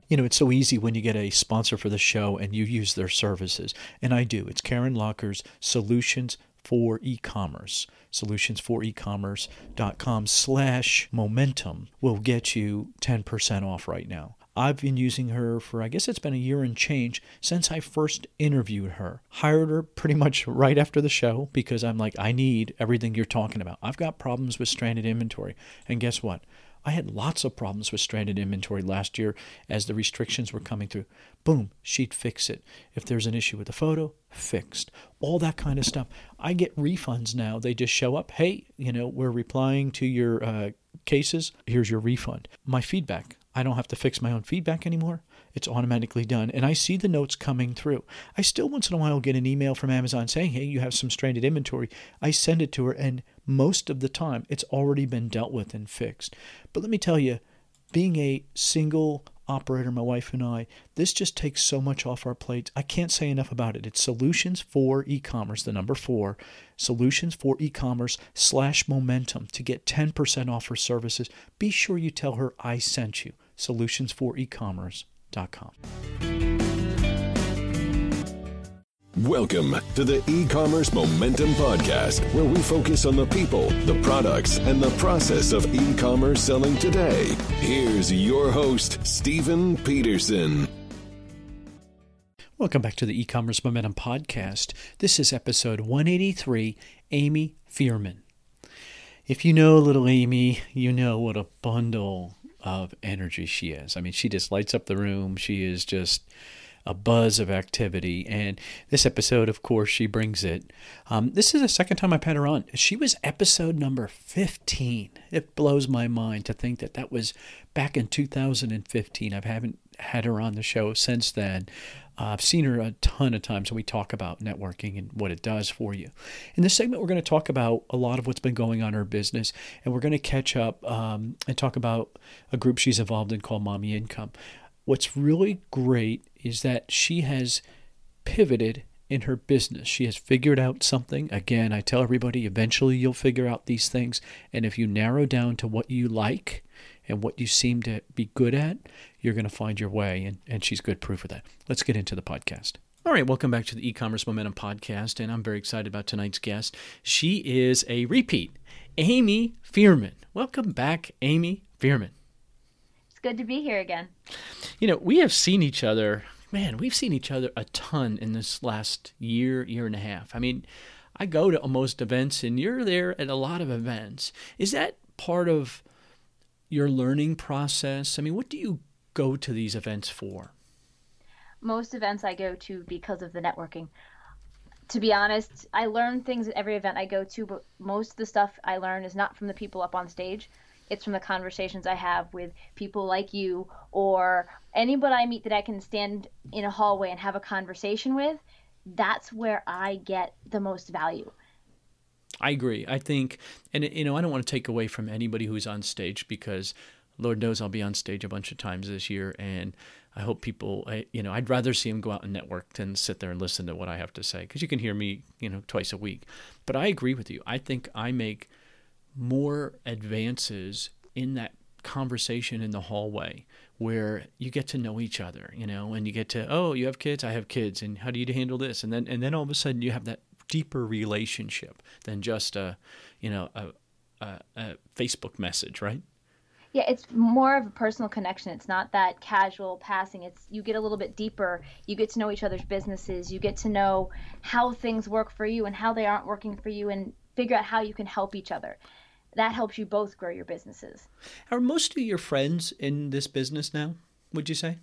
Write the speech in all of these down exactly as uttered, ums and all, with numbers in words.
You know, it's so easy when you get a sponsor for the show and you use their services. And I do. It's Karen Locker's Solutions for E-commerce. Solutions for e-commerce dot com slash momentum will get you ten percent off right now. I've been using her for, I guess it's been a year and change since I first interviewed her. Hired her pretty much right after the show because I'm like, I need everything you're talking about. I've got problems with stranded inventory. And guess what? I had lots of problems with stranded inventory last year as the restrictions were coming through. Boom, she'd fix it. If there's an issue with the photo, fixed. All that kind of stuff. I get refunds now. They just show up. Hey, you know, we're replying to your uh, cases. Here's your refund. My feedback. I don't have to fix my own feedback anymore. It's automatically done. And I see the notes coming through. I still once in a while get an email from Amazon saying, hey, you have some stranded inventory. I send it to her, and most of the time it's already been dealt with and fixed. But let me tell you, being a single operator, my wife and I, this just takes so much off our plates. I can't say enough about it. It's Solutions for E-commerce, the number four, Solutions for E-commerce slash momentum to get ten percent off her services. Be sure you tell her I sent you. Solutions for e commerce dot com. Welcome to the E-commerce Momentum Podcast, where we focus on the people, the products, and the process of e-commerce selling today. Here's your host, Stephen Peterson. Welcome back to the E-commerce Momentum Podcast. This is episode one eighty-three, Amy Fearman. If you know little Amy, you know what a bundle of energy she is. I mean, she just lights up the room. She is just a buzz of activity. And this episode, of course, she brings it. Um, this is the second time I've had her on. She was episode number fifteen. It blows my mind to think that that was back in two thousand fifteen. I haven't had her on the show since then. Uh, I've seen her a ton of times when we talk about networking and what it does for you. In this segment, we're going to talk about a lot of what's been going on in her business, and we're going to catch up um, and talk about a group she's involved in called Mommy Income. What's really great is that she has pivoted in her business. She has figured out something. Again, I tell everybody, eventually you'll figure out these things, and if you narrow down to what you like and what you seem to be good at, you're going to find your way, and, and she's good proof of that. Let's get into the podcast. All right, welcome back to the E-commerce Momentum Podcast, and I'm very excited about tonight's guest. She is a repeat, Amy Fearman. Welcome back, Amy Fearman. It's good to be here again. You know, we have seen each other, man, we've seen each other a ton in this last year, year and a half. I mean, I go to most events, and you're there at a lot of events. Is that part of your learning process? I mean, what do you go to these events for? Most events I go to because of the networking. To be honest, I learn things at every event I go to, but most of the stuff I learn is not from the people up on stage. It's from the conversations I have with people like you or anybody I meet that I can stand in a hallway and have a conversation with. That's where I get the most value. I agree. I think, and you know, I don't want to take away from anybody who's on stage because Lord knows I'll be on stage a bunch of times this year, and I hope people, I, you know, I'd rather see them go out and network than sit there and listen to what I have to say, because you can hear me, you know, twice a week. But I agree with you. I think I make more advances in that conversation in the hallway where you get to know each other, you know, and you get to, oh, you have kids, I have kids, and how do you handle this? And then, and then all of a sudden you have that deeper relationship than just a, you know, a, a, a Facebook message, right? Yeah, it's more of a personal connection. It's not that casual passing. It's you get a little bit deeper. You get to know each other's businesses. You get to know how things work for you and how they aren't working for you, and figure out how you can help each other. That helps you both grow your businesses. Are most of your friends in this business now, would you say?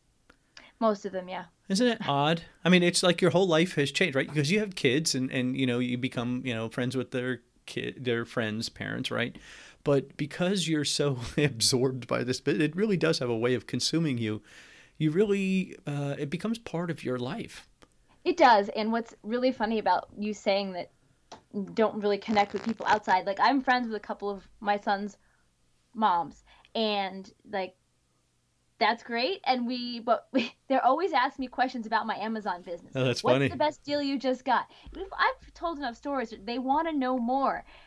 Most of them, yeah. Isn't it odd? I mean, it's like your whole life has changed, right? Because you have kids, and, and you know, you become, you know, friends with their kid, their friends' parents, right? But because you're so absorbed by this, it really does have a way of consuming you. You really, uh, it becomes part of your life. It does. And what's really funny about you saying that you don't really connect with people outside, like I'm friends with a couple of my son's moms, and like, that's great. And we, but we, they're always asking me questions about my Amazon business. Oh, that's What's funny. What's the best deal you just got? I've told enough stories. They want to know more.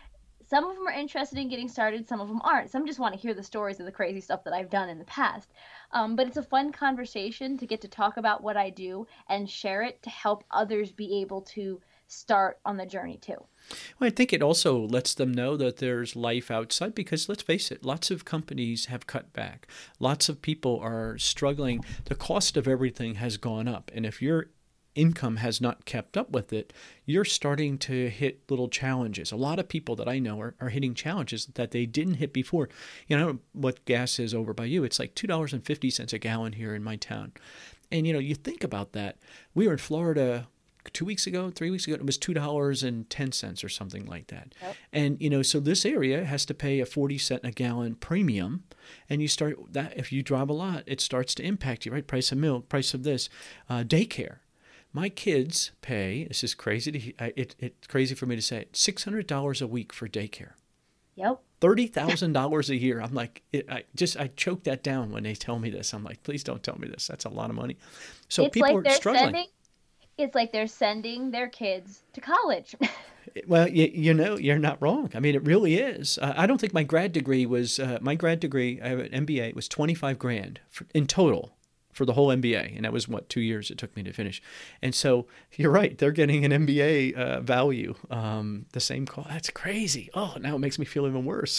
some of them are interested in getting started, some of them aren't. Some just want to hear the stories of the crazy stuff that I've done in the past. Um, but it's a fun conversation to get to talk about what I do and share it to help others be able to start on the journey too. Well, I think it also lets them know that there's life outside, because let's face it, lots of companies have cut back. Lots of people are struggling. The cost of everything has gone up. And if your income has not kept up with it, you're starting to hit little challenges. A lot of people that I know are, are hitting challenges that they didn't hit before. You know what gas is over by you? It's like two dollars and fifty cents a gallon here in my town. And, you know, you think about that. We were in Florida two weeks ago, three weeks ago, it was two dollars and ten cents or something like that. Yep. And, you know, so this area has to pay a forty cent a gallon premium. And you start that, if you drive a lot, it starts to impact you, right? Price of milk, price of this, uh, daycare. My kids pay, this is crazy, to, it, it's crazy for me to say it, six hundred dollars a week for daycare. Yep. thirty thousand dollars a year. I'm like, it, I just, I choke that down when they tell me this. I'm like, please don't tell me this. That's a lot of money. So it's people like are struggling. Sending, it's like they're sending their kids to college. Well, you, you know, you're not wrong. I mean, it really is. Uh, I don't think my grad degree was, uh, my grad degree, I have an M B A, was twenty-five grand for, in total. For the whole M B A, and that was, what, two years it took me to finish. And so you're right, they're getting an M B A uh, value, um, the same cost. That's crazy. Oh, now it makes me feel even worse.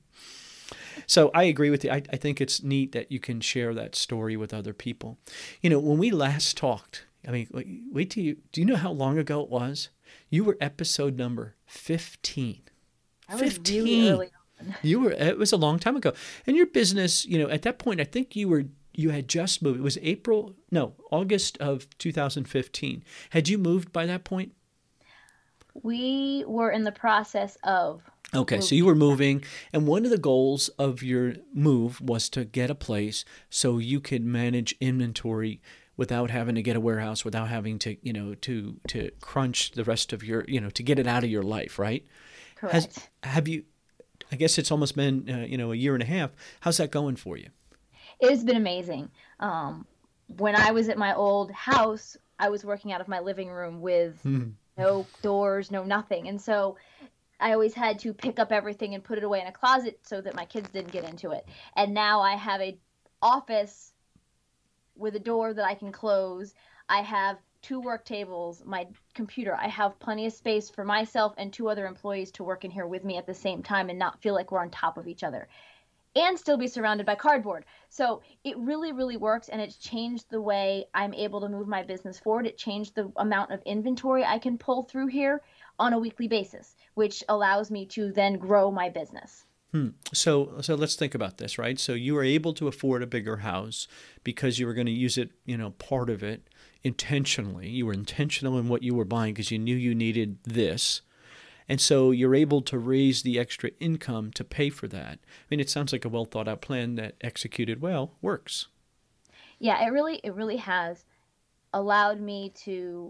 So I agree with you. I, I think it's neat that you can share that story with other people. You know, when we last talked, I mean, wait, wait till you, do you know how long ago it was? You were episode number fifteen. I was fifteen. Really early on. You were, it was a long time ago. And your business, you know, at that point, I think you were You had just moved. It was April, no, August of two thousand fifteen. Had you moved by that point? We were in the process of. Okay, moving. so you were moving, and one of the goals of your move was to get a place so you could manage inventory without having to get a warehouse, without having to, you know, to to crunch the rest of your, you know, to get it out of your life, right? Correct. Has, have you, I guess it's almost been, uh, you know, a year and a half. How's that going for you? It has been amazing. Um, when I was at my old house, I was working out of my living room with mm. no doors, no nothing. And so I always had to pick up everything and put it away in a closet so that my kids didn't get into it. And now I have a office with a door that I can close. I have two work tables, my computer. I have plenty of space for myself and two other employees to work in here with me at the same time and not feel like we're on top of each other. And still be surrounded by cardboard. So it really, really works, and it's changed the way I'm able to move my business forward. It changed the amount of inventory I can pull through here on a weekly basis, which allows me to then grow my business. Hmm. So, so let's think about this, right? So you were able to afford a bigger house because you were going to use it, you know, part of it intentionally. You were intentional in what you were buying because you knew you needed this. And so you're able to raise the extra income to pay for that. I mean, it sounds like a well thought out plan that executed well works. Yeah, it really, it really has allowed me to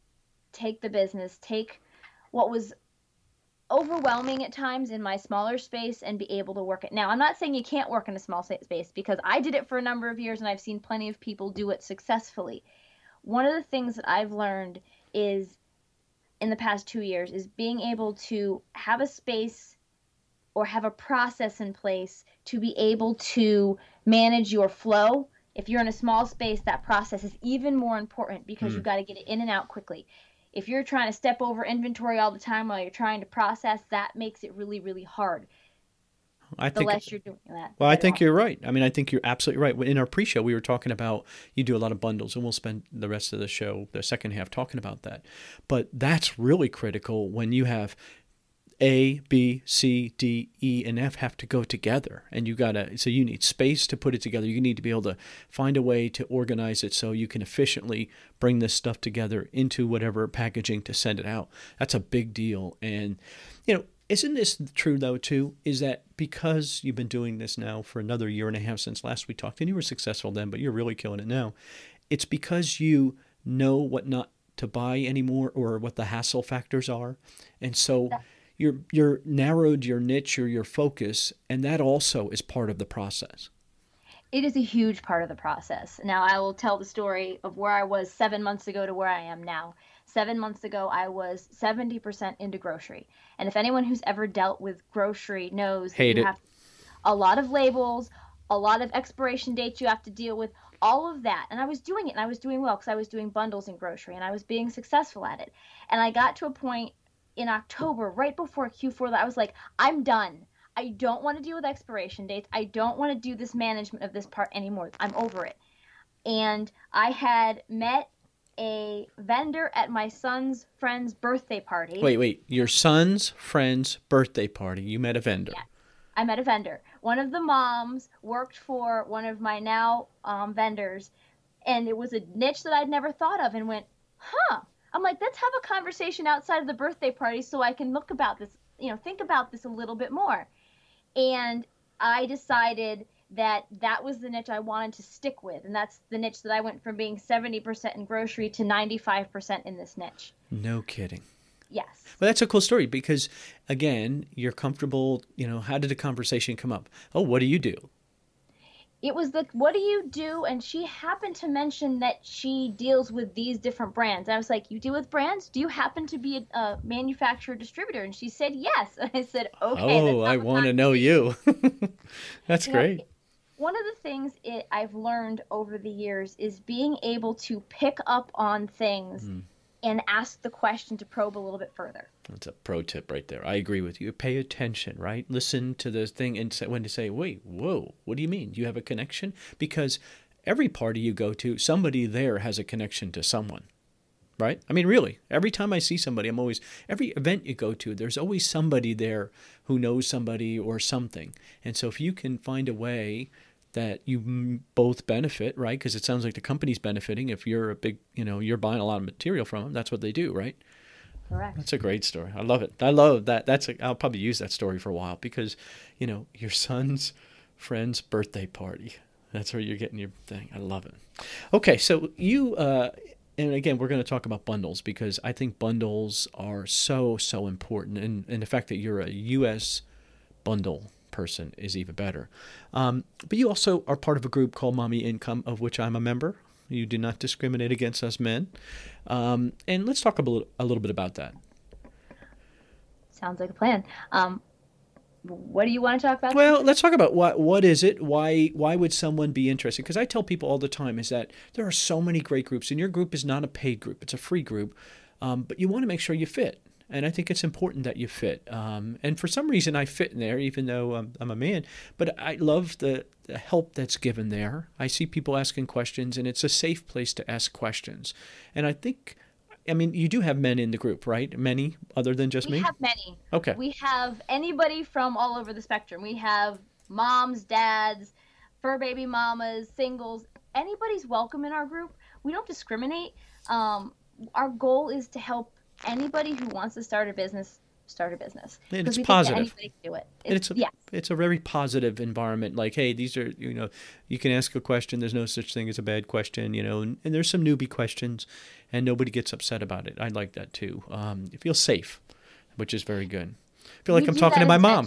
take the business, take what was overwhelming at times in my smaller space and be able to work it. Now, I'm not saying you can't work in a small space because I did it for a number of years and I've seen plenty of people do it successfully. One of the things that I've learned is in the past two years is being able to have a space or have a process in place to be able to manage your flow. If you're in a small space, that process is even more important because mm. you've got to get it in and out quickly. If you're trying to step over inventory all the time while you're trying to process, that makes it really, really hard. I the think, less you're doing that. Well, I think you're right. I mean, I think you're absolutely right. In our pre-show, we were talking about you do a lot of bundles, and we'll spend the rest of the show, the second half, talking about that. But that's really critical when you have A, B, C, D, E, and F have to go together. And you gotta, so you need space to put it together. You need to be able to find a way to organize it so you can efficiently bring this stuff together into whatever packaging to send it out. That's a big deal. And, you know, isn't this true, though, too, is that because you've been doing this now for another year and a half since last we talked, and you were successful then, but you're really killing it now, it's because you know what not to buy anymore or what the hassle factors are. And so you're you're narrowed your niche or your focus, and that also is part of the process. It is a huge part of the process. Now, I will tell the story of where I was seven months ago to where I am now. seven months ago, I was seventy percent into grocery. And if anyone who's ever dealt with grocery knows that Hate you it. have a lot of labels, a lot of expiration dates you have to deal with, all of that. And I was doing it, and I was doing well because I was doing bundles in grocery, and I was being successful at it. And I got to a point in October, right before Q four, that I was like, I'm done. I don't want to deal with expiration dates. I don't want to do this management of this part anymore. I'm over it. And I had met a vendor at my son's friend's birthday party. Wait, wait. Your son's friend's birthday party. You met a vendor. Yeah. I met a vendor. One of the moms worked for one of my now um, vendors, and it was a niche that I'd never thought of, and went, huh. I'm like, let's have a conversation outside of the birthday party so I can look about this, you know, think about this a little bit more. And I decided that that was the niche I wanted to stick with, and that's the niche that I went from being seventy percent in grocery to ninety-five percent in this niche. No kidding. Yes. Well, that's a cool story because, again, you're comfortable, you know, how did the conversation come up? Oh, what do you do? It was the, what do you do? And she happened to mention that she deals with these different brands. And I was like, you deal with brands? Do you happen to be a, a manufacturer distributor? And she said, yes. And I said, okay. Oh, I want to know you. That's you great. Know, one of the things it, I've learned over the years is being able to pick up on things mm. and ask the question to probe a little bit further. That's a pro tip right there. I agree with you. Pay attention, right? Listen to the thing and say, when to say, wait, whoa, what do you mean? Do you have a connection? Because every party you go to, somebody there has a connection to someone, right? I mean, really, every time I see somebody, I'm always, every event you go to, there's always somebody there who knows somebody or something. And so if you can find a way that you both benefit, right? Because it sounds like the company's benefiting. If you're a big, you know, you're buying a lot of material from them, that's what they do, right? Correct. That's a great story. I love it. I love that. That's a, I'll probably use that story for a while because, you know, your son's friend's birthday party. That's where you're getting your thing. I love it. Okay, so you, uh, and again, we're going to talk about bundles because I think bundles are so, so important. And, and the fact that you're a U S bundle person is even better. Um, but you also are part of a group called Mommy Income, of which I'm a member. You do not discriminate against us men. Um, and let's talk a little, a little bit about that. Sounds like a plan. Um, what do you want to talk about? Well, let's talk about what what is it? Why why would someone be interested? Because I tell people all the time is that there are so many great groups, and your group is not a paid group. It's a free group. Um, but you want to make sure you fit. And I think it's important that you fit. Um, and for some reason, I fit in there, even though I'm, I'm a man. But I love the, the help that's given there. I see people asking questions, and it's a safe place to ask questions. And I think, I mean, you do have men in the group, right? Many, other than just we me? We have many. Okay. We have anybody from all over the spectrum. We have moms, dads, fur baby mamas, singles. Anybody's welcome in our group. We don't discriminate. Um, our goal is to help anybody who wants to start a business start a business. And it's we positive. Think that anybody can do it. It's, and it's a, yes. it's a very positive environment. Like, hey, these are, you know, you can ask a question. There's no such thing as a bad question, you know, and, and there's some newbie questions and nobody gets upset about it. I like that too. Um, it feels safe, which is very good. I feel like we I'm talking to my mom.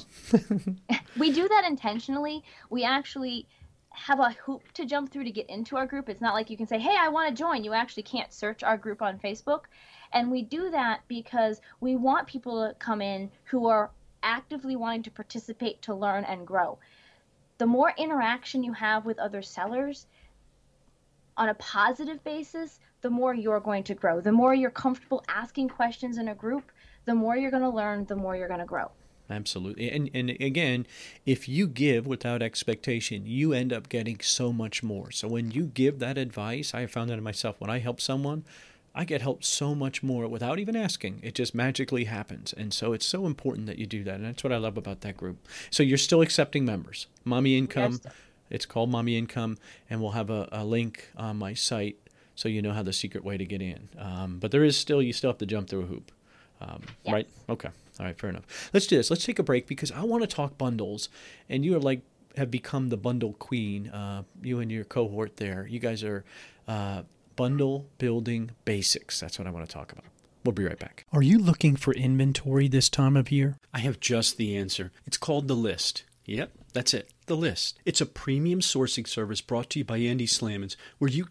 We do that intentionally. We actually have a hoop to jump through to get into our group. It's not like you can say, hey, I want to join. You actually can't search our group on Facebook. And we do that because we want people to come in who are actively wanting to participate, to learn and grow. The more interaction you have with other sellers on a positive basis, the more you're going to grow. The more you're comfortable asking questions in a group, the more you're going to learn, the more you're going to grow. Absolutely. And and again, if you give without expectation, you end up getting so much more. So when you give that advice, I have found that in myself. When I help someone, I get helped so much more without even asking. It just magically happens. And so it's so important that you do that. And that's what I love about that group. So you're still accepting members. Mommy Income, yes. It's called Mommy Income, and we'll have a, a link on my site so you know how the secret way to get in. Um, but there is still, you still have to jump through a hoop. Um, yes. Right? Okay. All right, fair enough. Let's do this. Let's take a break because I want to talk bundles. And you are like, have become the bundle queen. Uh, you and your cohort there. You guys are uh, bundle building basics. That's what I want to talk about. We'll be right back. Are you looking for inventory this time of year? I have just the answer. It's called The List. Yep, that's it. The List. It's a premium sourcing service brought to you by Andy Slamans, where you get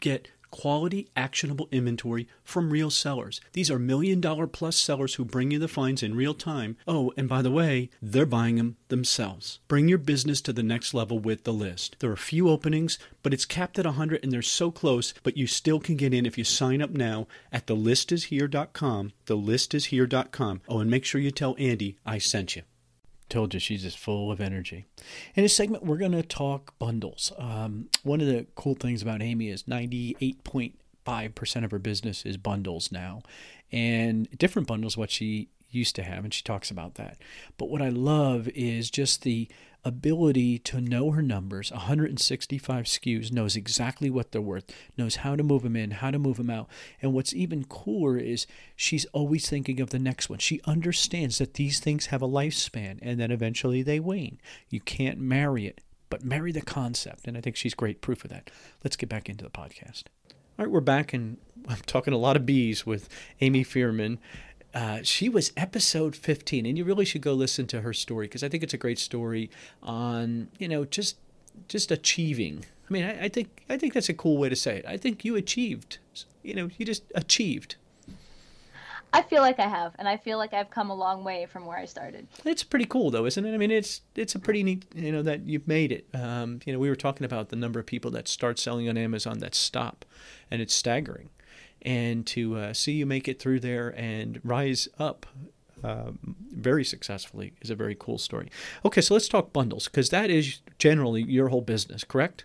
quality, actionable inventory from real sellers. These are million dollar plus sellers who bring you the finds in real time. Oh, and by the way, they're buying them themselves. Bring your business to the next level with The List. There are few openings, but it's capped at one hundred and they're so close, but you still can get in if you sign up now at the list is here dot com, the list is here dot com. Oh, and make sure you tell Andy I sent you. Told you, she's just full of energy. In this segment, we're going to talk bundles. Um, one of the cool things about Amy is ninety-eight point five percent of her business is bundles now. And different bundles, what she used to have, and she talks about that. But what I love is just the ability to know her numbers. one hundred sixty-five S K Us, knows exactly what they're worth, knows how to move them in, how to move them out. And what's even cooler is she's always thinking of the next one. She understands that these things have a lifespan and then eventually they wane. You can't marry it, but marry the concept. And I think she's great proof of that. Let's get back into the podcast. All right, we're back, and I'm talking a lot of bees with Amy Fearman. Uh, she was episode fifteen, and you really should go listen to her story because I think it's a great story on, you know, just just achieving. I mean, I, I think I think that's a cool way to say it. I think you achieved. You know, you just achieved. I feel like I have, and I feel like I've come a long way from where I started. It's pretty cool, though, isn't it? I mean, it's it's a pretty neat, you know, that you've made it. Um, you know, we were talking about the number of people that start selling on Amazon that stop, and it's staggering. And to uh, see you make it through there and rise up uh, very successfully is a very cool story. Okay, so let's talk bundles, because that is generally your whole business, correct?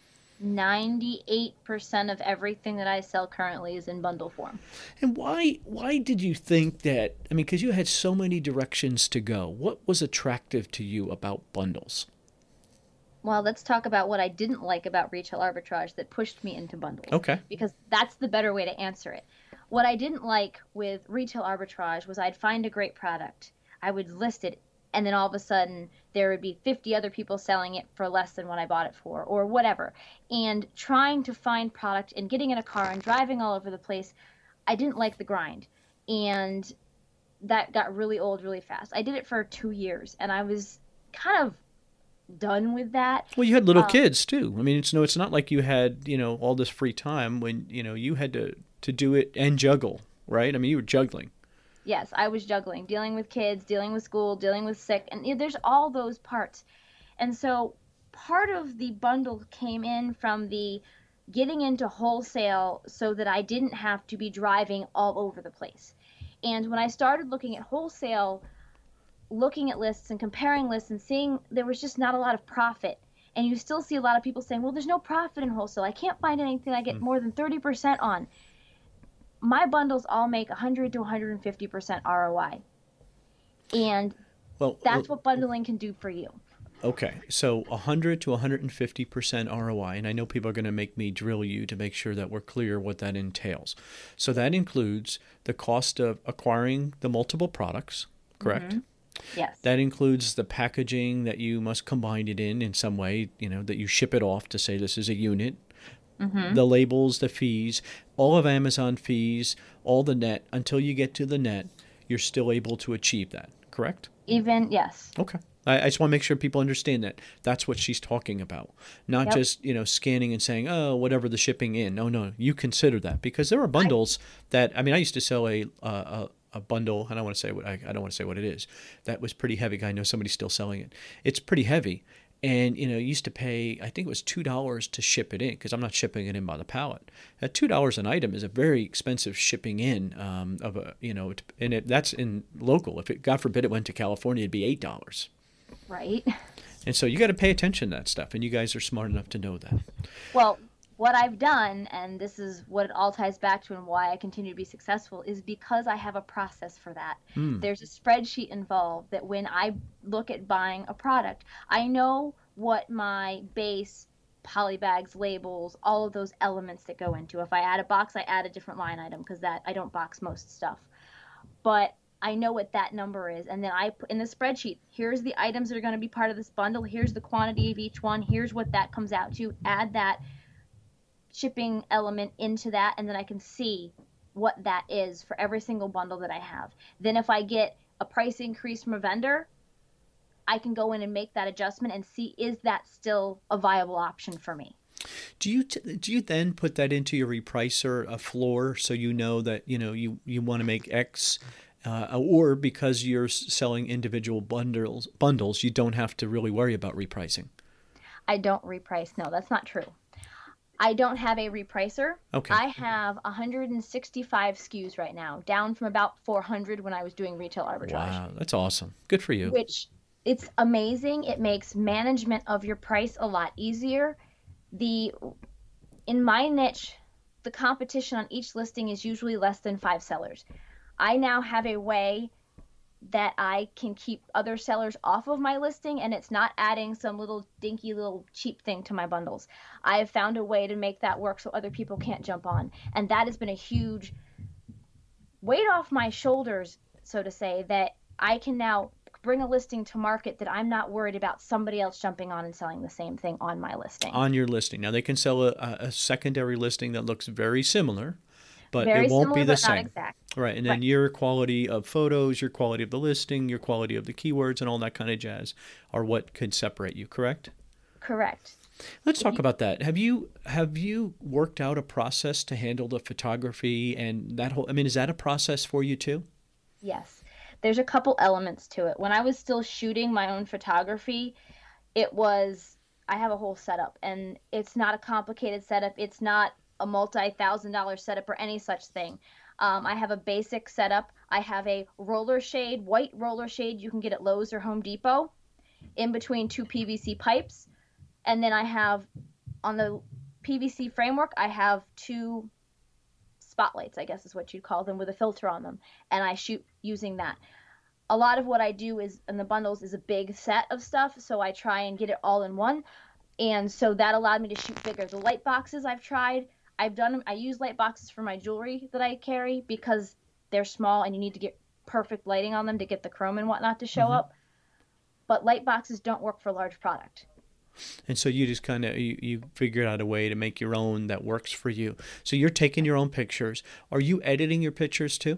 ninety-eight percent of everything that I sell currently is in bundle form. And why why did you think that? I mean, because you had so many directions to go. What was attractive to you about bundles? Well, let's talk about what I didn't like about retail arbitrage that pushed me into bundles. Okay. Because that's the better way to answer it. What I didn't like with retail arbitrage was I'd find a great product, I would list it, and then all of a sudden there would be fifty other people selling it for less than what I bought it for, or whatever. And trying to find product and getting in a car and driving all over the place, I didn't like the grind. And that got really old really fast. I did it for two years, and I was kind of done with that. Well, you had little um, kids too. I mean, it's no, it's not like you had, you know, all this free time when, you know, you had to, to do it and juggle, right? I mean, you were juggling. Yes, I was juggling, dealing with kids, dealing with school, dealing with sick, and you know, there's all those parts. And so part of the bundle came in from the getting into wholesale so that I didn't have to be driving all over the place. And when I started looking at wholesale, looking at lists and comparing lists and seeing there was just not a lot of profit. And you still see a lot of people saying, well, there's no profit in wholesale. I can't find anything I get mm. more than thirty percent on. My bundles all make one hundred to one hundred fifty percent R O I. And well, that's well, what bundling can do for you. Okay, so one hundred to one hundred fifty percent R O I, and I know people are going to make me drill you to make sure that we're clear what that entails. So that includes the cost of acquiring the multiple products, correct? Mm-hmm. Yes. That includes the packaging that you must combine it in in some way, you know, that you ship it off to say this is a unit. Mm-hmm. The labels, the fees, all of Amazon fees, all the net, until you get to the net, you're still able to achieve that, correct? Even, yes. Okay. I, I just want to make sure people understand that. That's what she's talking about. Not yep. just, you know, scanning and saying, oh, whatever the shipping in. No, no, you consider that. Because there are bundles I, that, I mean, I used to sell a uh, a a bundle, and I want to say what I, I don't want to say what it is. That was pretty heavy. I know somebody's still selling it. It's pretty heavy, and you know, you used to pay. I think it was two dollars to ship it in because I'm not shipping it in by the pallet. At two dollars an item is a very expensive shipping in um, of a you know, and it, that's in local. If it, God forbid, it went to California, it'd be eight dollars. Right. And so you got to pay attention to that stuff, and you guys are smart enough to know that. Well, what I've done, and this is what it all ties back to and why I continue to be successful, is because I have a process for that. Mm. There's a spreadsheet involved that when I look at buying a product, I know what my base poly bags, labels, all of those elements that go into. If I add a box, I add a different line item because that I don't box most stuff. But I know what that number is, and then I put in the spreadsheet, here's the items that are going to be part of this bundle, here's the quantity of each one, here's what that comes out to, add that shipping element into that, and then I can see what that is for every single bundle that I have. Then if I get a price increase from a vendor, I can go in and make that adjustment and see, is that still a viable option for me? Do you t- do you then put that into your repricer, a floor, so you know that you know you, you want to make X, uh, or because you're selling individual bundles bundles, you don't have to really worry about repricing? I don't reprice. No, that's not true. I don't have a repricer. Okay. I have one hundred sixty-five S K Us right now, down from about four hundred when I was doing retail arbitrage. Wow, that's awesome. Good for you. Which, it's amazing. It makes management of your price a lot easier. The in my niche, the competition on each listing is usually less than five sellers. I now have a way that I can keep other sellers off of my listing, and it's not adding some little dinky little cheap thing to my bundles. I have found a way to make that work so other people can't jump on, and that has been a huge weight off my shoulders, so to say, that I can now bring a listing to market that I'm not worried about somebody else jumping on and selling the same thing on my listing. On your listing. Now, they can sell a, a secondary listing that looks very similar, but Very it won't similar, be the but same. not exact. Right. And then Right. your quality of photos, your quality of the listing, your quality of the keywords, and all that kind of jazz are what could separate you, correct? Correct. Let's talk about that. Have you have you worked out a process to handle the photography and that whole, I mean, is that a process for you too? Yes. There's a couple elements to it. When I was still shooting my own photography, it was, I have a whole setup, and it's not a complicated setup. It's not a multi-thousand dollar setup or any such thing. Um, I have a basic setup. I have a roller shade, white roller shade you can get at Lowe's or Home Depot, in between two P V C pipes. And then I have, on the P V C framework, I have two spotlights, I guess is what you'd call them, with a filter on them. And I shoot using that. A lot of what I do is in the bundles is a big set of stuff, so I try and get it all in one. And so that allowed me to shoot bigger. The light boxes I've tried, I've done, I use light boxes for my jewelry that I carry because they're small and you need to get perfect lighting on them to get the chrome and whatnot to show mm-hmm. up. But light boxes don't work for large product. And so you just kind of, you, you figured out a way to make your own that works for you. So you're taking your own pictures. Are you editing your pictures too?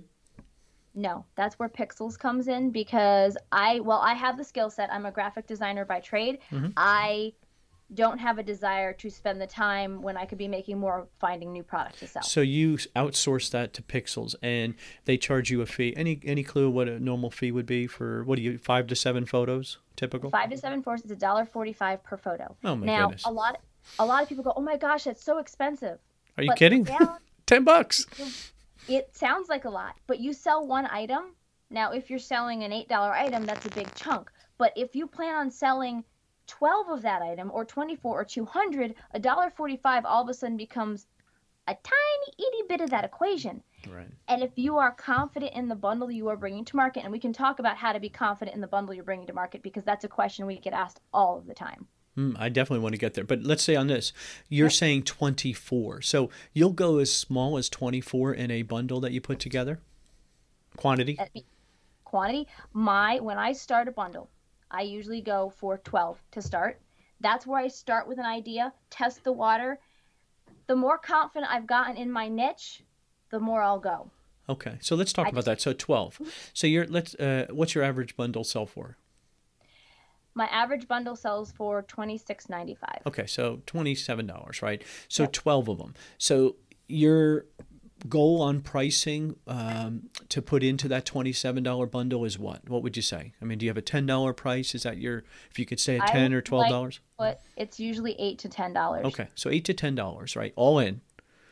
No, that's where Pixels comes in, because I, well, I have the skill set. I'm a graphic designer by trade. Mm-hmm. I don't have a desire to spend the time when I could be making more finding new product to sell. So you outsource that to Pixels, and they charge you a fee. Any any clue what a normal fee would be for, what do you, five to seven photos, typical? Five to seven photos is one dollar forty-five per photo. Oh my now, goodness. Now, a lot, a lot of people go, oh my gosh, that's so expensive. Are you but kidding? Now, Ten bucks. It sounds like a lot, but you sell one item. Now, if you're selling an eight dollar item, that's a big chunk. But if you plan on selling twelve of that item, or twenty-four, or two hundred, one dollar forty-five all of a sudden becomes a tiny itty bit of that equation. Right. And if you are confident in the bundle you are bringing to market, and we can talk about how to be confident in the bundle you're bringing to market, because that's a question we get asked all of the time. Mm, I definitely want to get there. But let's say on this, you're yep. saying twenty-four. So you'll go as small as twenty-four in a bundle that you put together? Quantity? Quantity. My, when I start a bundle, I usually go for twelve to start. That's where I start with an idea, test the water. The more confident I've gotten in my niche, the more I'll go. Okay, so let's talk I about just, that. So twelve. So you're let's. Uh, what's your average bundle sell for? My average bundle sells for twenty-six ninety-five. Okay, so twenty-seven dollars, right? So yep. twelve of them. So your goal on pricing um, to put into that twenty-seven dollar bundle is what? What would you say? I mean, do you have a ten dollar price? Is that your, if you could say a ten or twelve dollars? Like, but it's usually eight to ten dollars. Okay, so eight to ten dollars, right? All in.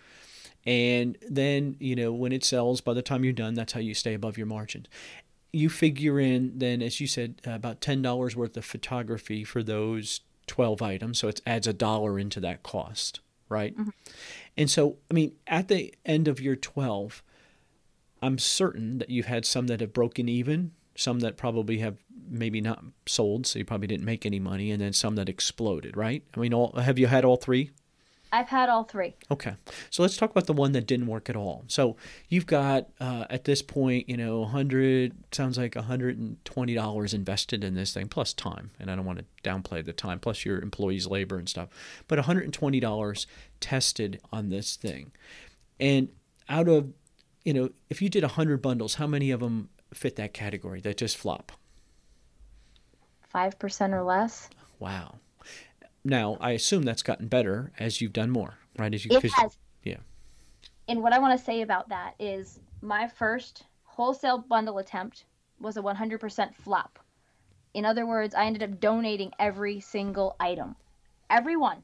And then, you know, when it sells, by the time you're done, that's how you stay above your margins. You figure in then, as you said, uh, about ten dollars worth of photography for those twelve items. So it adds a dollar into that cost, right? Mm-hmm. And so, I mean, at the end of your twelve, I'm certain that you've had some that have broken even, some that probably have maybe not sold, so you probably didn't make any money, and then some that exploded, right? I mean, all, have you had all three? I've had all three. Okay. So let's talk about the one that didn't work at all. So you've got, uh, at this point, you know, one hundred, sounds like one hundred twenty dollars invested in this thing, plus time. And I don't want to downplay the time, plus your employees' labor and stuff. But one hundred twenty dollars tested on this thing. And out of, you know, if you did one hundred bundles, how many of them fit that category that just flop? five percent or less. Wow. now I assume that's gotten better as you've done more, right? As you, It has. Yeah. And what I want to say about that is my first wholesale bundle attempt was a one hundred percent flop. In other words, I ended up donating every single item. Every one.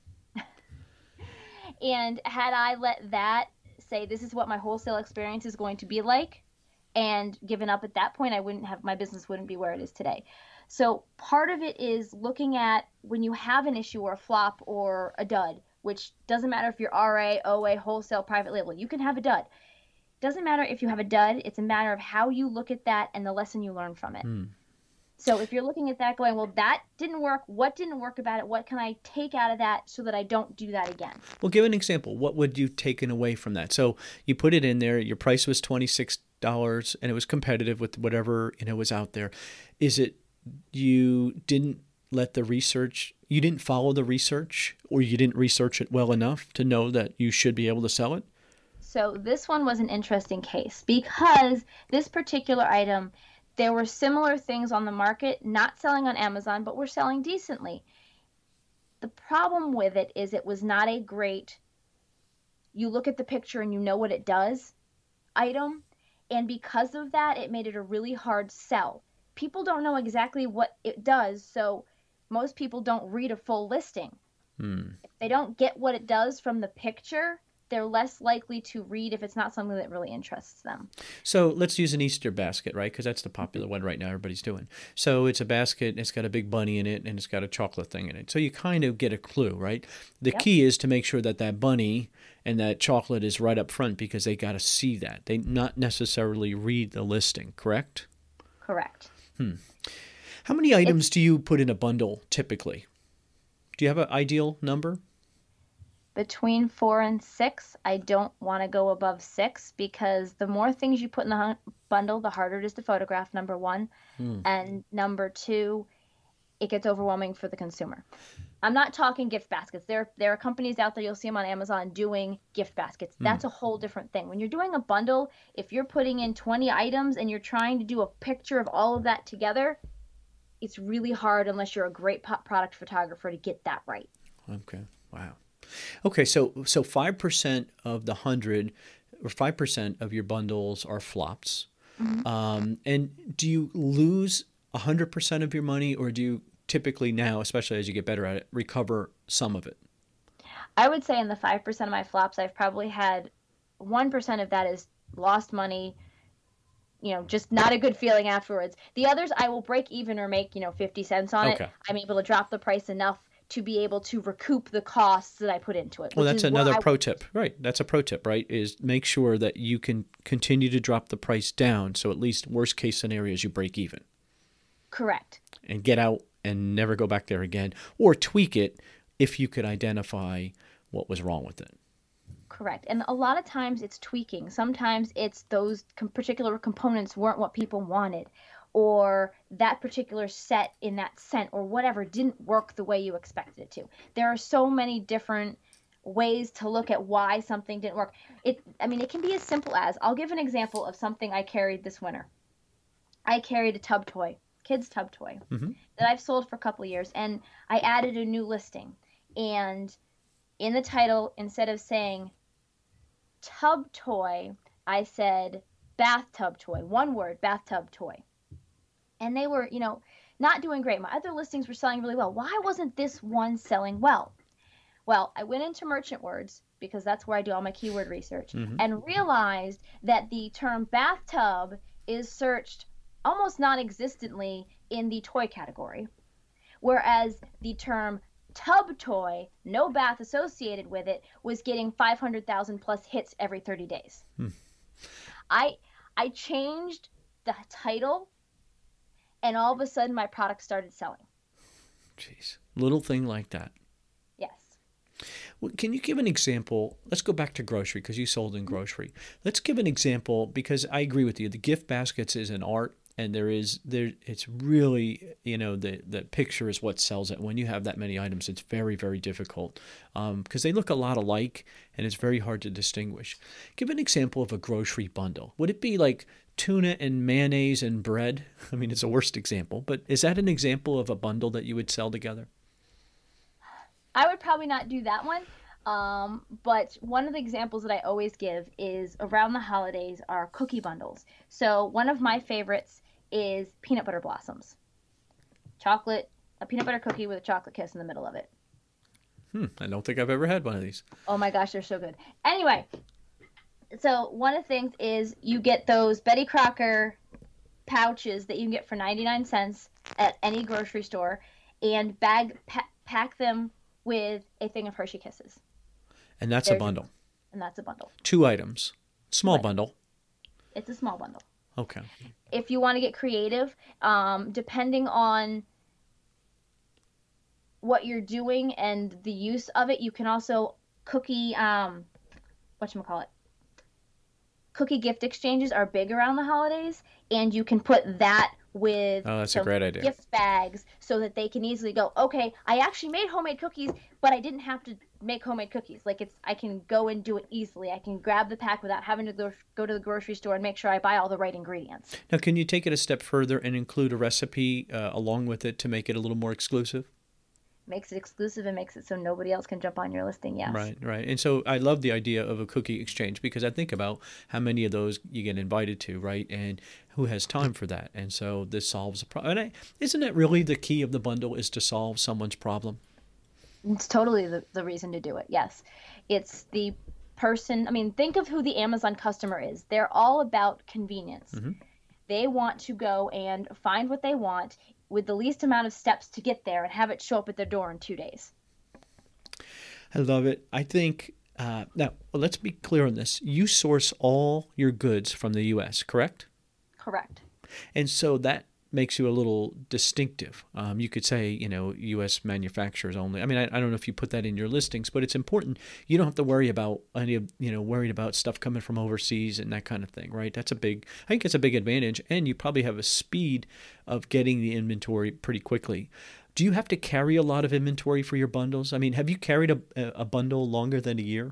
And had I let that say, this is what my wholesale experience is going to be like, and given up at that point, I wouldn't have, my business wouldn't be where it is today. So part of it is looking at when you have an issue or a flop or a dud, which doesn't matter if you're R A, O A, wholesale, private label, you can have a dud. Doesn't matter if you have a dud, it's a matter of how you look at that and the lesson you learn from it. Mm. So if you're looking at that going, well, that didn't work, what didn't work about it, what can I take out of that so that I don't do that again? Well, give an example. What would you taken away from that? So you put it in there, your price was twenty-six dollars and it was competitive with whatever, you know, was out there. Is it you didn't let the research, you didn't follow the research, or you didn't research it well enough to know that you should be able to sell it? So this one was an interesting case because this particular item, there were similar things on the market, not selling on Amazon, but were selling decently. The problem with it is it was not a great, you look at the picture and you know what it does item. And because of that, it made it a really hard sell. People don't know exactly what it does, so most people don't read a full listing. Hmm. If they don't get what it does from the picture, they're less likely to read if it's not something that really interests them. So let's use an Easter basket, right? Because that's the popular one right now everybody's doing. So it's a basket, and it's got a big bunny in it, and it's got a chocolate thing in it. So you kind of get a clue, right? The yep. key is to make sure that that bunny and that chocolate is right up front because they got to see that. They not necessarily read the listing, correct? Correct. Hmm. How many items it's, do you put in a bundle typically? Do you have an ideal number? Between four and six. I don't want to go above six because the more things you put in the hun- bundle, the harder it is to photograph, number one. Hmm. And number two, it gets overwhelming for the consumer. I'm not talking gift baskets. There, there are companies out there, you'll see them on Amazon doing gift baskets. That's hmm. a whole different thing. When you're doing a bundle, if you're putting in twenty items and you're trying to do a picture of all of that together, it's really hard unless you're a great product photographer to get that right. Okay. Wow. Okay, so so five percent of the hundred, or five percent of your bundles are flops. Mm-hmm. Um, and do you lose a hundred percent of your money, or do you typically now, especially as you get better at it, recover some of it? I would say in the five percent of my flops, I've probably had one percent of that is lost money. You know, just not a good feeling afterwards. The others, I will break even or make, you know, fifty cents on okay. it. I'm able to drop the price enough to be able to recoup the costs that I put into it. Well, that's another pro I... tip, right? That's a pro tip, right? Is make sure that you can continue to drop the price down. So at least worst case scenarios, you break even. Correct. And get out and never go back there again, or tweak it if you could identify what was wrong with it. Correct. And a lot of times it's tweaking. Sometimes it's those com- particular components weren't what people wanted, or that particular set in that scent or whatever didn't work the way you expected it to. There are so many different ways to look at why something didn't work. It, I mean, it can be as simple as, I'll give an example of something I carried this winter. I carried a tub toy, kid's tub toy, mm-hmm. that I've sold for a couple of years, and I added a new listing. And in the title, instead of saying tub toy, I said bathtub toy, one word, bathtub toy. And they were, you know, not doing great. My other listings were selling really well. Why wasn't this one selling well? Well, I went into Merchant Words, because that's where I do all my keyword research, mm-hmm. and realized that the term bathtub is searched almost non-existently in the toy category, whereas the term tub toy, no bath associated with it, was getting five hundred thousand plus hits every thirty days. Hmm. I I changed the title, and all of a sudden my product started selling. Jeez, little thing like that. Yes. Well, can you give an example? Let's go back to grocery, because you sold in grocery. Let's give an example, because I agree with you. The gift baskets is an art, and there is there. It's really, you know, the the picture is what sells it. When you have that many items, it's very very difficult um, because they look a lot alike, and it's very hard to distinguish. Give an example of a grocery bundle. Would it be like tuna and mayonnaise and bread? I mean, it's a worst example, but is that an example of a bundle that you would sell together? I would probably not do that one. Um, but one of the examples that I always give is around the holidays are cookie bundles. So one of my favorites is peanut butter blossoms. Chocolate, a peanut butter cookie with a chocolate kiss in the middle of it. Hmm, I don't think I've ever had one of these. Oh my gosh, they're so good. Anyway, so one of the things is you get those Betty Crocker pouches that you can get for ninety-nine cents at any grocery store, and bag pa- pack them with a thing of Hershey Kisses. And that's There's a bundle. And that's a bundle. Two items. Small Right. bundle. It's a small bundle. Okay. If you want to get creative, um, depending on what you're doing and the use of it, you can also cookie, um, whatchamacallit, cookie gift exchanges are big around the holidays, and you can put that with Oh, that's a some great idea. gift bags so that they can easily go, okay, I actually made homemade cookies, but I didn't have to make homemade cookies. Like, it's, I can go and do it easily. I can grab the pack without having to go, go to the grocery store and make sure I buy all the right ingredients. Now, can you take it a step further and include a recipe uh, along with it to make it a little more exclusive? Makes it exclusive and makes it so nobody else can jump on your listing, yes. Right, right. And so I love the idea of a cookie exchange because I think about how many of those you get invited to, right? And who has time for that? And so this solves a problem. And I, isn't that really the key of the bundle, is to solve someone's problem? It's totally the, the reason to do it, yes. It's the person, I mean, think of who the Amazon customer is. They're all about convenience. Mm-hmm. They want to go and find what they want with the least amount of steps to get there and have it show up at their door in two days. I love it. I think, uh, now, well, let's be clear on this. You source all your goods from the U S, correct? Correct. And so that makes you a little distinctive. Um, you could say, you know, U S manufacturers only. I mean, I, I don't know if you put that in your listings, but it's important. You don't have to worry about any of, you know, worried about stuff coming from overseas and that kind of thing, right? That's a big, I think it's a big advantage. And you probably have a speed of getting the inventory pretty quickly. Do you have to carry a lot of inventory for your bundles? I mean, have you carried a, a bundle longer than a year?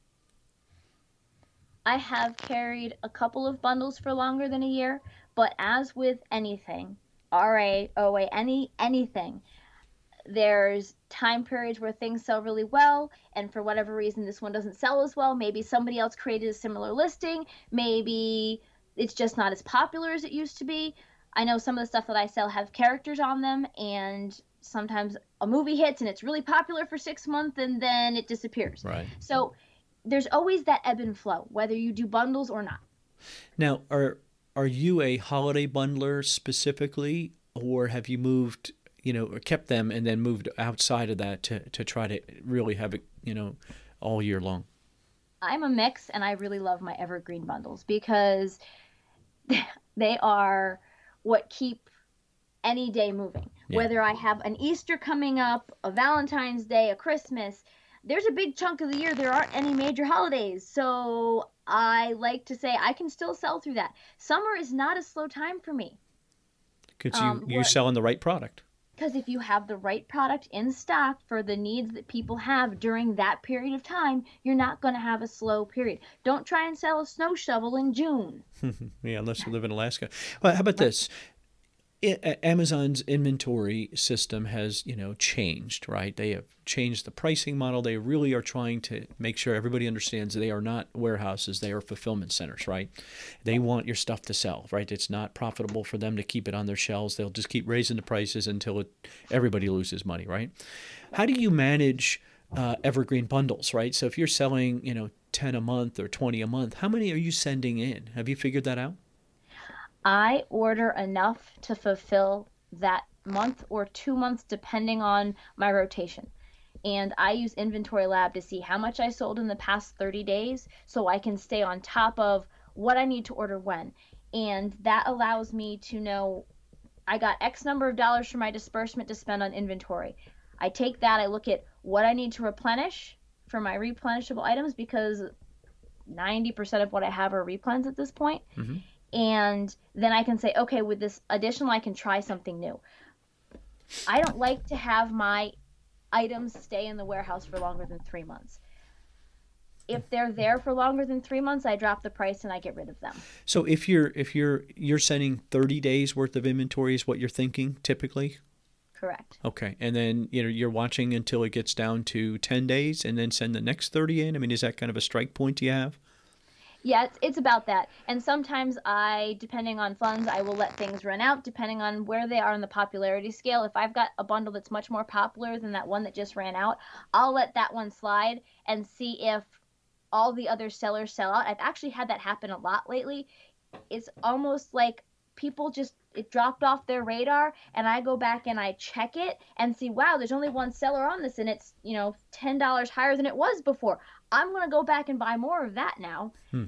I have carried a couple of bundles for longer than a year, but as with anything, R A, O A, any anything, there's time periods where things sell really well, and for whatever reason this one doesn't sell as well. Maybe somebody else created a similar listing. Maybe it's just not as popular as it used to be. I know some of the stuff that I sell have characters on them, and sometimes a movie hits and it's really popular for six months and then it disappears. Right. So there's always that ebb and flow, whether you do bundles or not. Now, are are you a holiday bundler specifically, or have you moved, you know, or kept them and then moved outside of that to, to try to really have it, you know, all year long? I'm a mix, and I really love my evergreen bundles because they are what keep any day moving. Yeah. Whether I have an Easter coming up, a Valentine's Day, a Christmas, there's a big chunk of the year there aren't any major holidays. So I like to say I can still sell through that. Summer is not a slow time for me. Because Um, you, you what- selling the right product. Because if you have the right product in stock for the needs that people have during that period of time, you're not going to have a slow period. Don't try and sell a snow shovel in June. Yeah, unless you live in Alaska. Well, how about this? I- Amazon's inventory system has, you know, changed, right? They have changed the pricing model. They really are trying to make sure everybody understands they are not warehouses. They are fulfillment centers, right? They want your stuff to sell, right? It's not profitable for them to keep it on their shelves. They'll just keep raising the prices until it, everybody loses money, right? How do you manage uh, evergreen bundles, right? So if you're selling, you know, ten a month or twenty a month, how many are you sending in? Have you figured that out? I order enough to fulfill that month or two months, depending on my rotation. And I use Inventory Lab to see how much I sold in the past thirty days so I can stay on top of what I need to order when. And that allows me to know I got X number of dollars for my disbursement to spend on inventory. I take that, I look at what I need to replenish for my replenishable items, because ninety percent of what I have are replens at this point. Mm-hmm. And then I can say, okay, with this additional, I can try something new. I don't like to have my items stay in the warehouse for longer than three months. If they're there for longer than three months, I drop the price and I get rid of them. So if you're if you're you're sending thirty days worth of inventory is what you're thinking typically? Correct. Okay. And then, you know, you're watching until it gets down to ten days and then send the next thirty in? I mean, is that kind of a strike point you have? Yeah, it's, it's about that. And sometimes I, depending on funds, I will let things run out depending on where they are on the popularity scale. If I've got a bundle that's much more popular than that one that just ran out, I'll let that one slide and see if all the other sellers sell out. I've actually had that happen a lot lately. It's almost like people just, it dropped off their radar, and I go back and I check it and see, wow, there's only one seller on this, and it's, you know, ten dollars higher than it was before. I'm going to go back and buy more of that now. Hmm.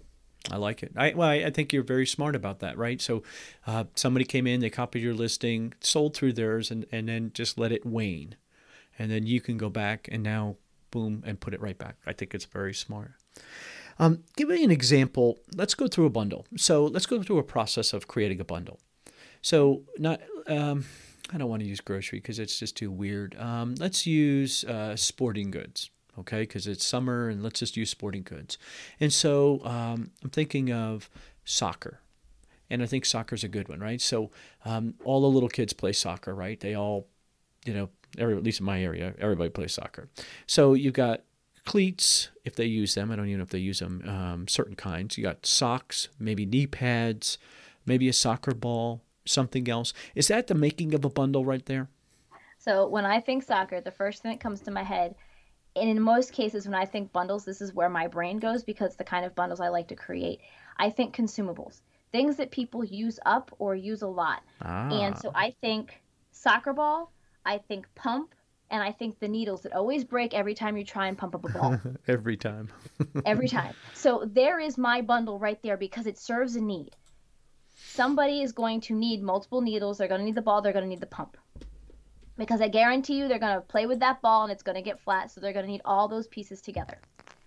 I like it. I, well, I, I think you're very smart about that, right? So uh, somebody came in, they copied your listing, sold through theirs, and, and then just let it wane. And then you can go back and now, boom, and put it right back. I think it's very smart. Um, give me an example. Let's go through a bundle. So let's go through a process of creating a bundle. So not, um, I don't want to use grocery because it's just too weird. Um, let's use uh, sporting goods. Okay, because it's summer, and let's just use sporting goods. And so um, I'm thinking of soccer, and I think soccer's a good one, right? So um, all the little kids play soccer, right? They all, you know, every, at least in my area, everybody plays soccer. So you've got cleats, if they use them. I don't even know if they use them, um, certain kinds. You got socks, maybe knee pads, maybe a soccer ball, something else. Is that the making of a bundle right there? So when I think soccer, the first thing that comes to my head, and in most cases, when I think bundles, this is where my brain goes because the kind of bundles I like to create. I think consumables, things that people use up or use a lot. Ah. And so I think soccer ball, I think pump, and I think the needles that always break every time you try and pump up a ball. Every time. Every time. So there is my bundle right there because it serves a need. Somebody is going to need multiple needles. They're going to need the ball. They're going to need the pump. Because I guarantee you they're going to play with that ball and it's going to get flat, so they're going to need all those pieces together.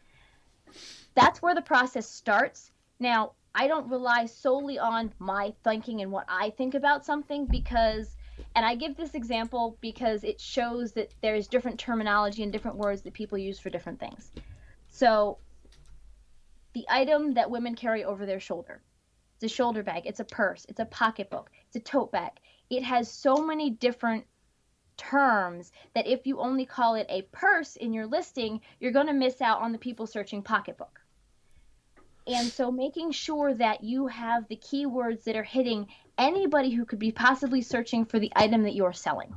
That's where the process starts. Now, I don't rely solely on my thinking and what I think about something because, and I give this example because it shows that there's different terminology and different words that people use for different things. So, the item that women carry over their shoulder. It's a shoulder bag, it's a purse, it's a pocketbook, it's a tote bag. It has so many different terms that if you only call it a purse in your listing, you're going to miss out on the people searching pocketbook. And so making sure that you have the keywords that are hitting anybody who could be possibly searching for the item that you're selling.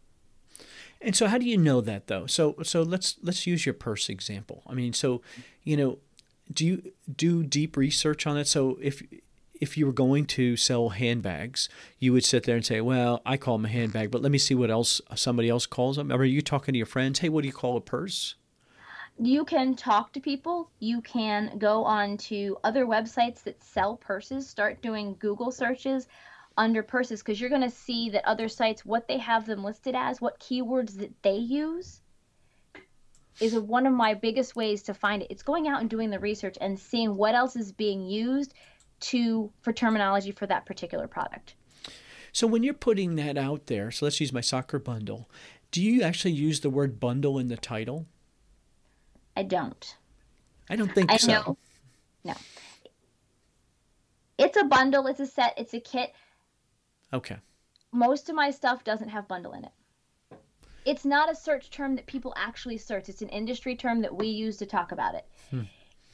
And so how do you know that though? So so let's let's use your purse example. I mean, so, you know, do you do deep research on it? So if If you were going to sell handbags, you would sit there and say, well, I call them a handbag, but let me see what else somebody else calls them. Are you talking to your friends? Hey, what do you call a purse? You can talk to people. You can go on to other websites that sell purses. Start doing Google searches under purses because you're going to see that other sites, what they have them listed as, what keywords that they use is one of my biggest ways to find it. It's going out and doing the research and seeing what else is being used to for terminology for that particular product. So when you're putting that out there, so let's use my soccer bundle, do you actually use the word bundle in the title? I don't. I don't think I so. know. No. It's a bundle, it's a set, it's a kit. Okay. Most of my stuff doesn't have bundle in it. It's not a search term that people actually search. It's an industry term that we use to talk about it. Hmm.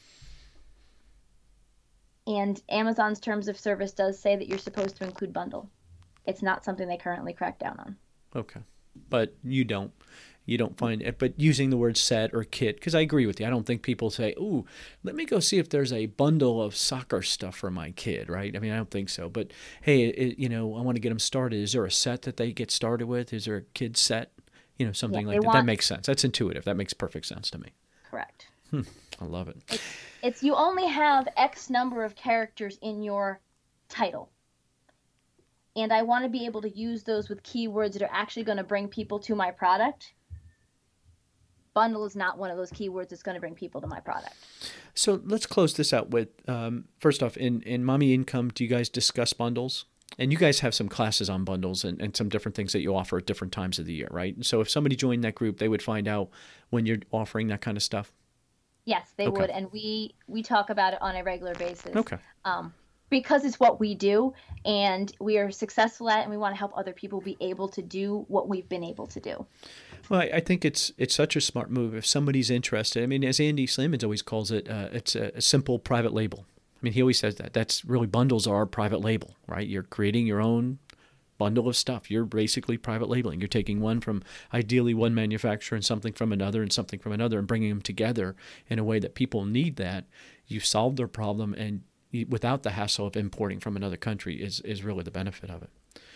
And Amazon's terms of service does say that you're supposed to include bundle. It's not something they currently crack down on. Okay. But you don't. You don't find it. But using the word set or kit, because I agree with you. I don't think people say, ooh, let me go see if there's a bundle of soccer stuff for my kid, right? I mean, I don't think so. But, hey, it, you know, I want to get them started. Is there a set that they get started with? Is there a kid set? You know, something yeah, like that. Want... That makes sense. That's intuitive. That makes perfect sense to me. Correct. Hmm. I love it. It's, it's you only have X number of characters in your title. And I want to be able to use those with keywords that are actually going to bring people to my product. Bundle is not one of those keywords that's going to bring people to my product. So let's close this out with, um, first off, in, in Mommy Income, do you guys discuss bundles? And you guys have some classes on bundles and, and some different things that you offer at different times of the year, right? And so if somebody joined that group, they would find out when you're offering that kind of stuff? Yes, they okay. would. And we, we talk about it on a regular basis. Okay. Um, because it's what we do and we are successful at it, and we want to help other people be able to do what we've been able to do. Well, I think it's it's such a smart move. If somebody's interested, I mean, as Andy Slamans always calls it, uh, it's a, a simple private label. I mean, he always says that. That's really, bundles are a private label, right? You're creating your own bundle of stuff. You're basically private labeling. You're taking one from, ideally one manufacturer, and something from another and something from another, and bringing them together in a way that people need that. You've solved their problem, and you, without the hassle of importing from another country is, is really the benefit of it.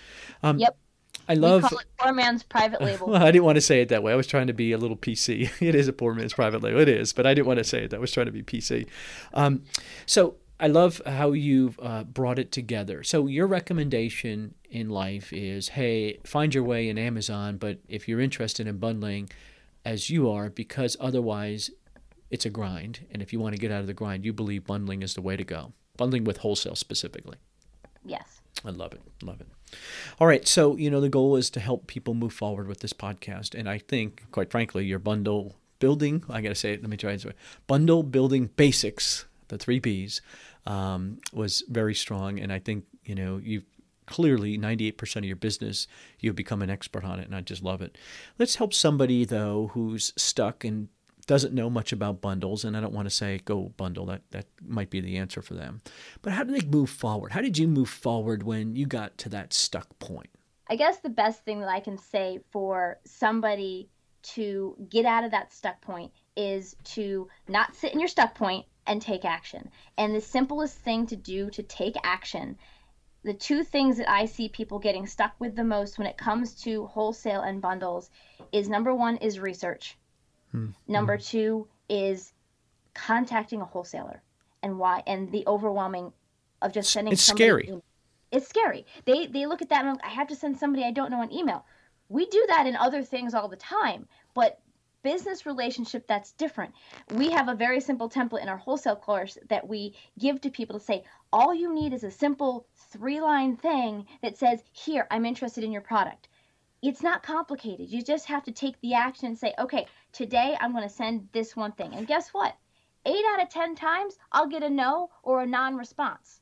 Um, yep. I love. We call it poor man's private label. Well, I didn't want to say it that way. I was trying to be a little P C. It is a poor man's private label. It is, but I didn't want to say it. I was trying to be P C. Um, so I love how you've uh, brought it together. So your recommendation in life is, hey, find your way in Amazon, but if you're interested in bundling as you are, because otherwise it's a grind, and if you want to get out of the grind, you believe bundling is the way to go. Bundling with wholesale specifically. Yes. I love it. Love it. All right. So, you know, the goal is to help people move forward with this podcast. And I think, quite frankly, your bundle building, I got to say it, let me try it. Bundle building basics, the three B's, um, was very strong. And I think, you know, you've clearly ninety-eight percent of your business, you've become an expert on it. And I just love it. Let's help somebody, though, who's stuck and doesn't know much about bundles, and I don't want to say go bundle. That that might be the answer for them. But how do they move forward? How did you move forward when you got to that stuck point? I guess the best thing that I can say for somebody to get out of that stuck point is to not sit in your stuck point and take action. And the simplest thing to do to take action, the two things that I see people getting stuck with the most when it comes to wholesale and bundles is, number one is research. Hmm. Number two is contacting a wholesaler, and why, and the overwhelming of just sending. It's somebody scary. Email. It's scary. They they look at that and like, I have to send somebody I don't know an email. We do that in other things all the time, but business relationship, that's different. We have a very simple template in our wholesale course that we give to people to say, all you need is a simple three-line thing that says, here, I'm interested in your product. It's not complicated. You just have to take the action and say, okay, today I'm going to send this one thing. And guess what? Eight out of ten times, I'll get a no or a non-response.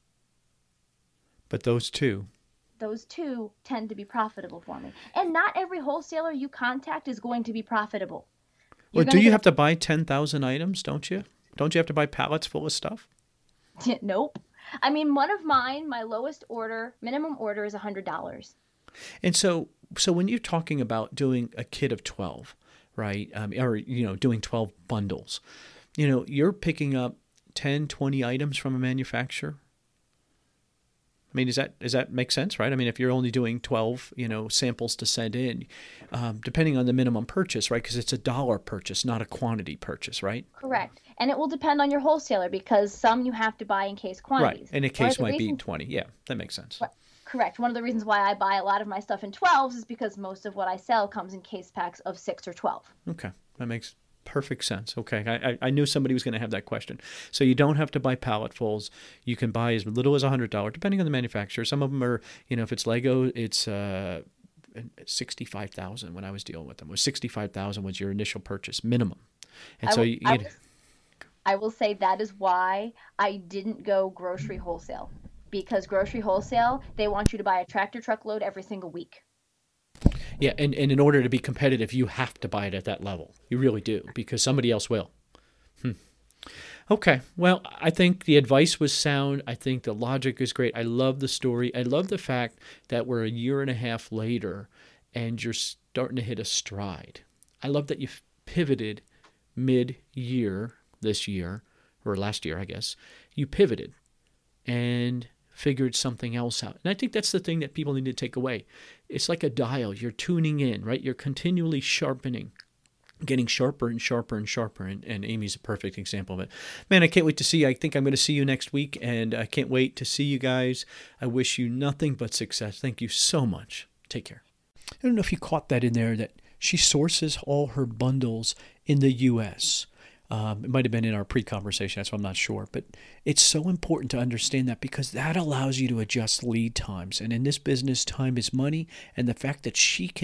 But those two. Those two tend to be profitable for me. And not every wholesaler you contact is going to be profitable. You're well, do you have to buy ten thousand items, don't you? Don't you have to buy pallets full of stuff? Nope. I mean, one of mine, my lowest order, minimum order is one hundred dollars. And so so when you're talking about doing a kit of twelve, right, um, or, you know, doing twelve bundles, you know, you're picking up ten, twenty items from a manufacturer. I mean, does that does that make sense, right? I mean, if you're only doing twelve, you know, samples to send in, um, depending on the minimum purchase, right? Because it's a dollar purchase, not a quantity purchase, right? Correct. And it will depend on your wholesaler, because some you have to buy in case quantities. Right. And a case might be twenty. Yeah, that makes sense. Right. Correct. One of the reasons why I buy a lot of my stuff in twelves is because most of what I sell comes in case packs of six or twelve. Okay. That makes perfect sense. Okay. I, I, I knew somebody was going to have that question. So you don't have to buy palletfuls. You can buy as little as one hundred dollars, depending on the manufacturer. Some of them are, you know, if it's Lego, it's uh, sixty-five thousand dollars when I was dealing with them. It was sixty-five thousand dollars was your initial purchase minimum. And I so will, you, I, you will, I will say that is why I didn't go grocery wholesale. Because grocery wholesale, they want you to buy a tractor truckload every single week. Yeah, and, and in order to be competitive, you have to buy it at that level. You really do, because somebody else will. Hmm. Okay, well, I think the advice was sound. I think the logic is great. I love the story. I love the fact that we're a year and a half later, and you're starting to hit a stride. I love that you pivoted mid-year this year, or last year, I guess. You pivoted and figured something else out. And I think that's the thing that people need to take away. It's like a dial. You're tuning in, right? You're continually sharpening, getting sharper and sharper and sharper. And, and Amy's a perfect example of it. Man, I can't wait to see you. I think I'm going to see you next week, and I can't wait to see you guys. I wish you nothing but success. Thank you so much. Take care. I don't know if you caught that in there, that she sources all her bundles in the U S Um, it might have been in our pre-conversation, that's why I'm not sure. But it's so important to understand that, because that allows you to adjust lead times. And in this business, time is money. And the fact that she can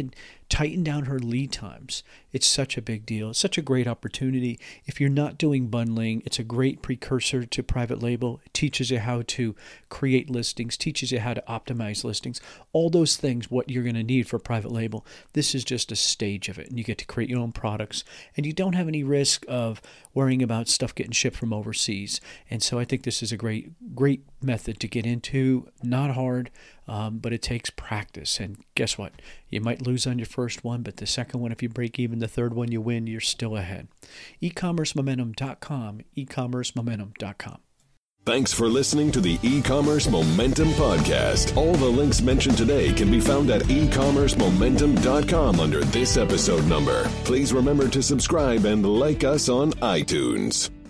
tighten down her lead times. It's such a big deal. It's such a great opportunity. If you're not doing bundling, it's a great precursor to private label. It teaches you how to create listings, teaches you how to optimize listings, all those things, what you're going to need for private label. This is just a stage of it, and you get to create your own products, and you don't have any risk of worrying about stuff getting shipped from overseas. And so I think this is a great, great method to get into. Not hard, um, but it takes practice. And guess what? You might lose on your first one, but the second one, if you break even, the third one you win, you're still ahead. e commerce momentum dot com, e commerce momentum dot com. Thanks for listening to the E-Commerce Momentum Podcast. All the links mentioned today can be found at e commerce momentum dot com under this episode number. Please remember to subscribe and like us on iTunes.